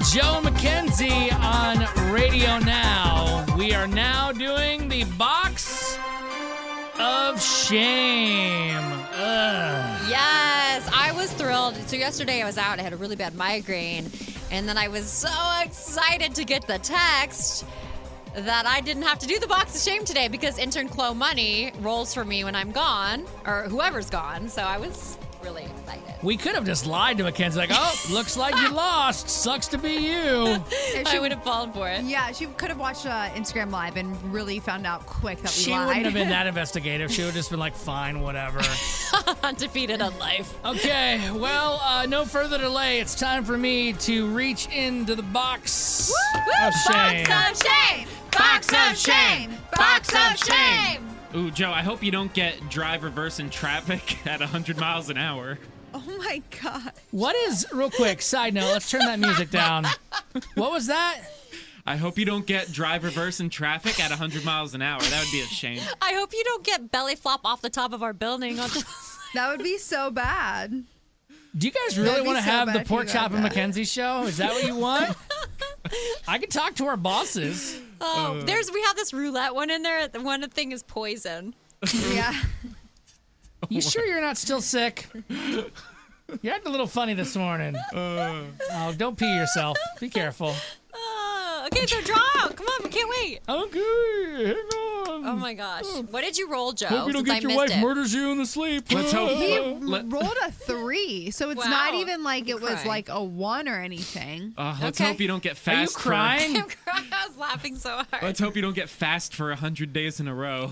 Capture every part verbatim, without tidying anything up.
Joe Mackenzie on Radio Now. We are now doing the Box of Shame. Ugh. Yes, I was thrilled. So yesterday I was out. I had a really bad migraine. And then I was so excited to get the text that I didn't have to do the Box of Shame today because intern Chloe Money rolls for me when I'm gone, or whoever's gone. So I was really excited. We could have just lied to Mackenzie, like, oh, looks like you lost. Sucks to be you. I would have fallen for it. Yeah, she could have watched uh, Instagram Live and really found out quick that we She lied. wouldn't have been that investigative. She would have just been like, fine, whatever. Undefeated on life. Okay, well, uh, no further delay. It's time for me to reach into the box of shame. Box of shame. Box of shame. Box of shame. Ooh, Joe, I hope you don't get drive reverse in traffic at one hundred miles an hour. Oh my God. What is, real quick, side note, let's turn that music down. What was that? I hope you don't get drive reverse in traffic at one hundred miles an hour. That would be a shame. I hope you don't get belly flop off the top of our building. On That would be so bad. Do you guys really That'd be want to so have bad the if you Pork got Chop and that. Mackenzie show? Is that what you want? I can talk to our bosses. Oh, there's we have this roulette one in there. The one thing is poison. Yeah. You sure you're not still sick? You acted a little funny this morning. Uh, Oh, don't pee yourself. Be careful. Oh, okay, so draw out. Come on, we can't wait. Okay, hang on. Oh my gosh, what did you roll, Joe? Hope you don't since get I your missed wife it? murders you in the sleep. Let's hope- He Let- rolled a three, so it's Wow. not even like it was Crying. like a one or anything. uh, let's Okay. hope you don't get Are you fast. crying? I'm crying. I was laughing so hard. For, let's hope you don't get fast for one hundred days in a row.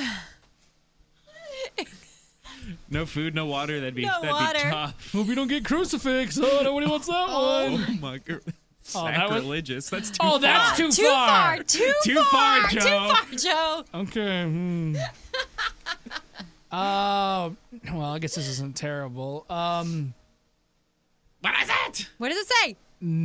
No food, no water. That'd be No that'd water. be tough. Hope you don't get crucifix. Oh, nobody wants that Oh one. my god. Oh, that was- Sacrilegious. That's too Oh, far. that's too, Too far. Too, Too far, Joe. Too far, Joe. Okay. Hmm. Uh, well, I guess this isn't terrible. Um, What is it? What does it say?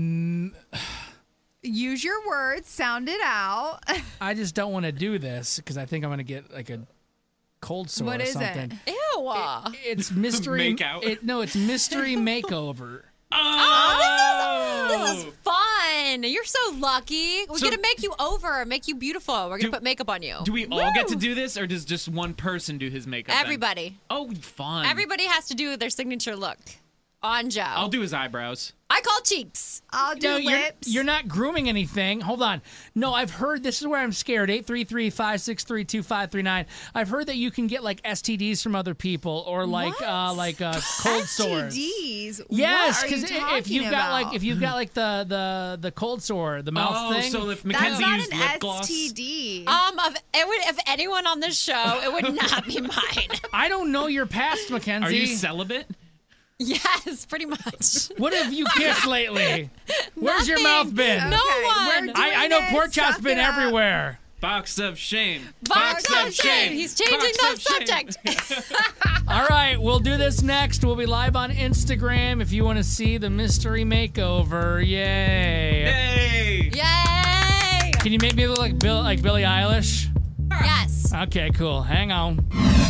Use your words, sound it out. I just don't want to do this because I think I'm gonna get like a cold sore What or is it? something. Ew. It's mystery. Make out. It, no, it's mystery makeover. Oh, this is, this is fun. You're so lucky. We're So- going to make you over, make you beautiful. We're going to Do- put makeup on you. Do we all get to do this, or does just one person do his makeup? then? Everybody. Oh, fun. Everybody has to do their signature look on Joe. I'll do his eyebrows. I call cheeks. I'll do No, you're, lips. you're not grooming anything. Hold on. No, I've heard, this is where I'm scared. eight three three, five six three, two five three nine. I've heard that you can get like S T Ds from other people or like uh like uh cold sores. S T Ds. Yes, because if you've got like if you've got like the the the cold sore, the mouth oh, thing. so if that's Mackenzie not used an lip gloss. S T D. Um, of, it would, if anyone on this show, it would not be mine. I don't know your past, Mackenzie. Are you celibate? Yes, pretty much. What have you kissed lately? Where's your Nothing. mouth been? No we're one. doing I, I know this. pork chop's Suck been it up. everywhere. Box of shame. Box of shame. He's changing Box the of shame. subject. All right, we'll do this next. We'll be live on Instagram if you want to see the mystery makeover. Yay! Hey! Yay! Can you make me look like Bill, like Billie Eilish? Yes. Okay, cool. Hang on.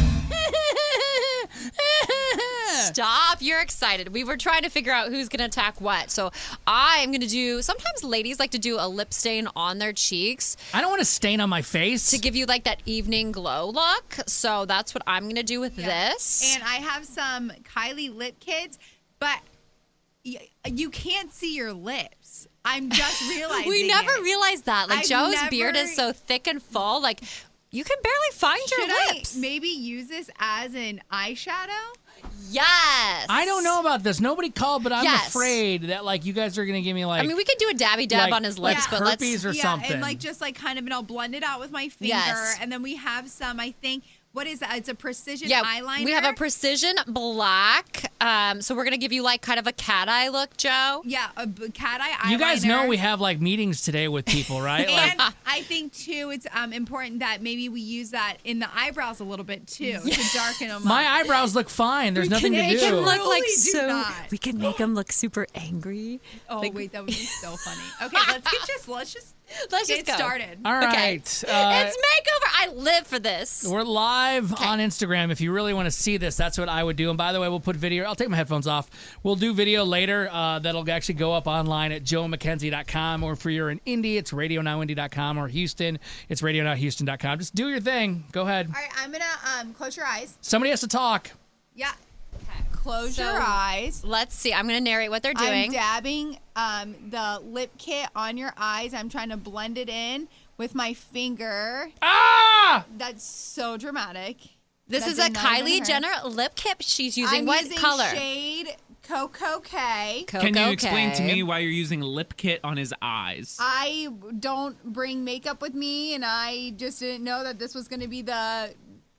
Stop. You're excited. We were trying to figure out who's going to attack what. So I am going to do, sometimes ladies like to do a lip stain on their cheeks I don't want to stain on my face. to give you like that evening glow look. So that's what I'm going to do with this. And I have some Kylie lip kits, but y- you can't see your lips. I'm just realizing we never it. realized that. Like I've Joe's never- beard is so thick and full. Like you can barely find Should your I lips. maybe use this as an eyeshadow? Yes. I don't know about this. Nobody called, but I'm Yes. afraid that like you guys are gonna give me like. I mean, we could do a dabby dab like- on his lips, like but let's. herpes or yeah, something. and like just like kind of, and I'll blend it out with my finger. Yes. And then we have some, I think, what is that? It's a precision Yeah, eyeliner. we have a precision black. Um, so we're gonna give you like kind of a cat eye look, Joe. yeah, a b- cat eye eyeliner. you guys know we have like meetings today with people, right? Like, And I think too, it's um, important that maybe we use that in the eyebrows a little bit too to darken them my up. eyebrows look fine. There's nothing to Make do. him look Really like do so. not. We can make him look super angry. Oh Like- wait, that would be so funny. Okay, let's get just let's just Let's get just go. started. All Okay. right. Uh, It's makeover. I live for this. We're live on Instagram. If you really want to see this, that's what I would do. And by the way, we'll put video I'll take my headphones off. We'll do video later uh, that'll actually go up online at joe mackenzie dot com, or if you're in Indy, it's radio now indy dot com, or Houston, it's radio now houston dot com. Just do your thing. Go ahead. All right, I'm gonna um close your eyes. Somebody has to talk. Yeah. Close So, your eyes. Let's see. I'm going to narrate what they're doing. I'm dabbing um the lip kit on your eyes. I'm trying to blend it in with my finger. Ah! That's so dramatic. This That is a did not even Kylie hurt. Jenner lip kit. She's using I'm what using color? shade Coco K. Cocoa Can you explain to K. me why you're using lip kit on his eyes? I don't bring makeup with me, and I just didn't know that this was going to be the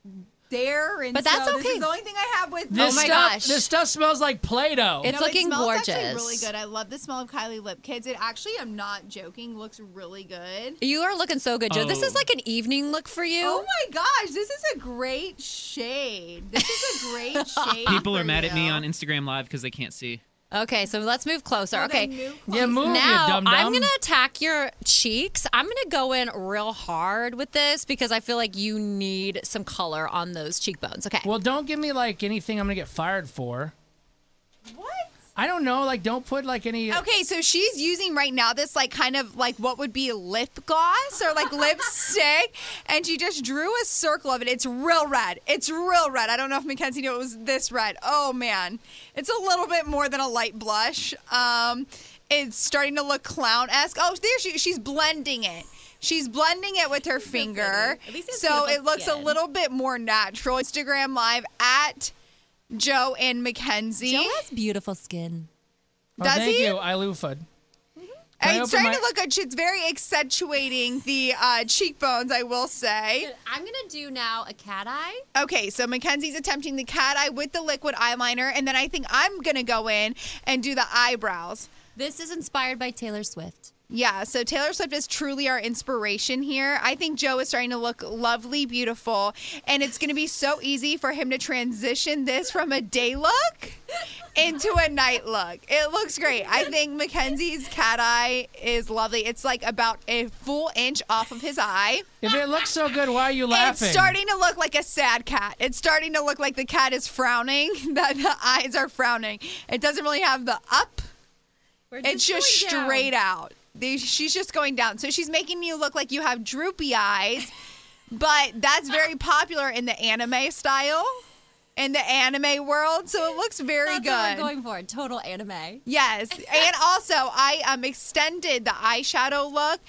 dare. And But that's so okay. This is the only thing I have with me. This Oh my stuff, gosh. This stuff smells like Play-Doh. It's No, looking it smells gorgeous. actually really good. I love the smell of Kylie lip kits. It actually, I'm not joking, looks really good. You are looking so good, Joe. This is Oh. like an evening look for you. Oh my gosh, this is a great shade. This is a great shade. People for are mad at me you. on Instagram Live because they can't see. Okay, so let's move closer. Well, okay. then move Yeah, closer. move you Now dum-dum. I'm gonna attack your cheeks. I'm gonna go in real hard with this because I feel like you need some color on those cheekbones. Okay. Well, don't give me like anything I'm gonna get fired for. What? I don't know. Like, don't put like any. Okay, so she's using right now this like kind of like what would be lip gloss or like lipstick, and she just drew a circle of it. It's real red. It's real red. I don't know if Mackenzie knew it was this red. Oh man, it's a little bit more than a light blush. Um, it's starting to look clown-esque. Oh, there she. She's blending it. She's blending it with her finger, At least it's so beautiful it looks a skin. little bit more natural. Instagram Live at Joe and Mackenzie. Joe has beautiful skin. Oh, Does thank he? you. I loofed. Can I It's open starting my- to look good. It's very accentuating the uh, cheekbones, I will say. I'm gonna do now a cat eye. Okay, so Mackenzie's attempting the cat eye with the liquid eyeliner, and then I think I'm going to go in and do the eyebrows. This is inspired by Taylor Swift. Yeah, so Taylor Swift is truly our inspiration here. I think Joe is starting to look lovely, beautiful, and it's going to be so easy for him to transition this from a day look into a night look. It looks great. I think Mackenzie's cat eye is lovely. It's like about a full inch off of his eye. If it looks so good, why are you laughing? It's starting to look like a sad cat. It's starting to look like the cat is frowning, that the eyes are frowning. It doesn't really have the up. We're It's just going down. straight out. They, she's just going down. So she's making you look like you have droopy eyes, but that's very popular in the anime style, in the anime world. So it looks very That's good. what we're going for. Total anime. Yes, and also I um extended the eyeshadow look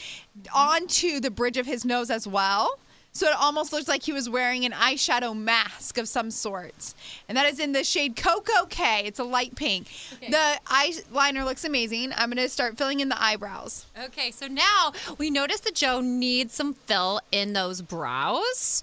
onto the bridge of his nose as well. So it almost looks like he was wearing an eyeshadow mask of some sorts. And that is in the shade Coco K. It's a light pink. Okay. The eyeliner looks amazing. I'm going to start filling in the eyebrows. Okay, so now we notice that Joe needs some fill in those brows.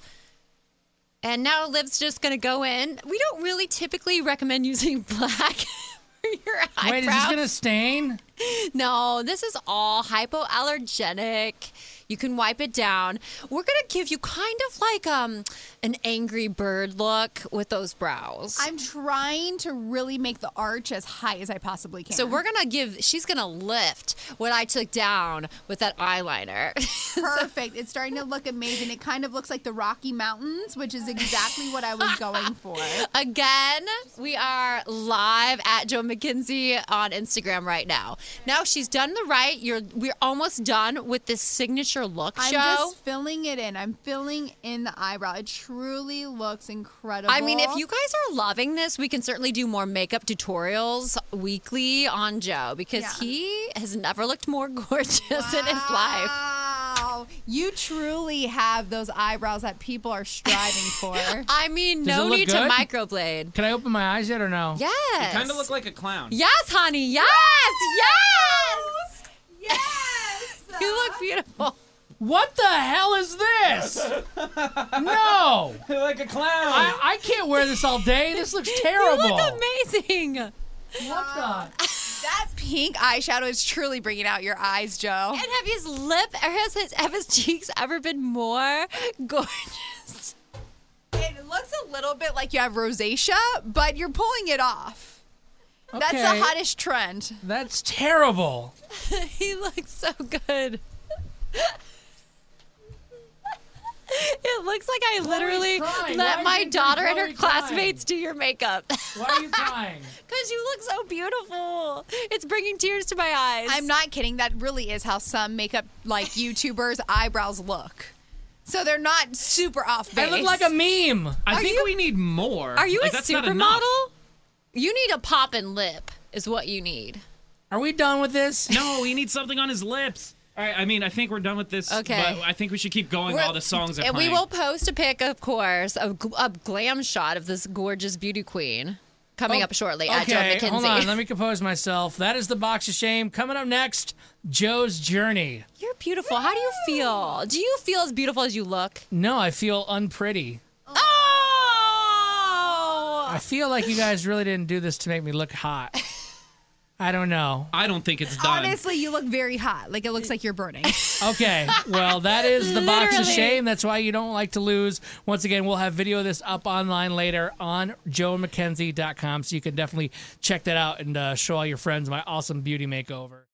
And now Liv's just going to go in. We don't really typically recommend using black for your eyebrows. Wait, is this gonna stain? No, this is all hypoallergenic. You can wipe it down. We're gonna give you kind of like um an angry bird look with those brows. I'm trying to really make the arch as high as I possibly can. so we're gonna give. She's gonna lift what I took down with that eyeliner. perfect. It's starting to look amazing. It kind of looks like the Rocky Mountains, which is exactly what I was going for. Again, we are live at Joe McKenzie on Instagram right now. Now she's done the right. You're we're almost done with this signature look, I'm Joe. just filling it in. I'm filling in the eyebrow. It truly looks incredible. I mean, if you guys are loving this, we can certainly do more makeup tutorials weekly on Joe because Yeah. he has never looked more gorgeous in his life. Wow, you truly have those eyebrows that people are striving for. I mean, Does it no look need good? to microblade. Can I open my eyes yet or no? Yes. Kind of look like a clown. Yes, honey. Yes. Yes. Yes, You look beautiful. What the hell is this? No, like a clown. I, I can't wear this all day. This looks You terrible. look amazing. And What the? that pink eyeshadow is truly bringing out your eyes, Joe. have his lip, or has his, have his cheeks ever been more gorgeous? It looks a little bit like you have rosacea, but you're pulling it off. That's the Okay. hottest trend. That's terrible. He looks so good. It looks like I literally crying. let Why my is it daughter and her Chloe classmates do your makeup. Why are you crying? Because you look so beautiful. It's bringing tears to my eyes. I'm not kidding. That really is how some makeup like YouTubers' eyebrows look. So they're not super off base. I look like a meme. I Are think you- we need more. Are you like, a that's not enough. supermodel? You need a poppin' lip, is what you need. Are we done with this? No, he needs something on his lips. All right, I mean, I think we're done with this. Okay. But I think we should keep going We're- while the songs are And playing. we will post a pic, of course, a, gl- a glam shot of this gorgeous beauty queen coming up shortly at Joe Okay, McKenzie. hold on. Let me compose myself. That is the box of shame. Coming up next, Joe's journey. You're beautiful. How do you feel? Do you feel as beautiful as you look? No, I feel unpretty. Oh! I feel like you guys really didn't do this to make me look hot. I don't know. I don't think it's done. Honestly, you look very hot. Like it looks like you're burning. Okay, well, that is the box of Literally. shame. That's why you don't like to lose. Once again, we'll have video of this up online later on joe mckenzie dot com, so you can definitely check that out and uh, show all your friends my awesome beauty makeover.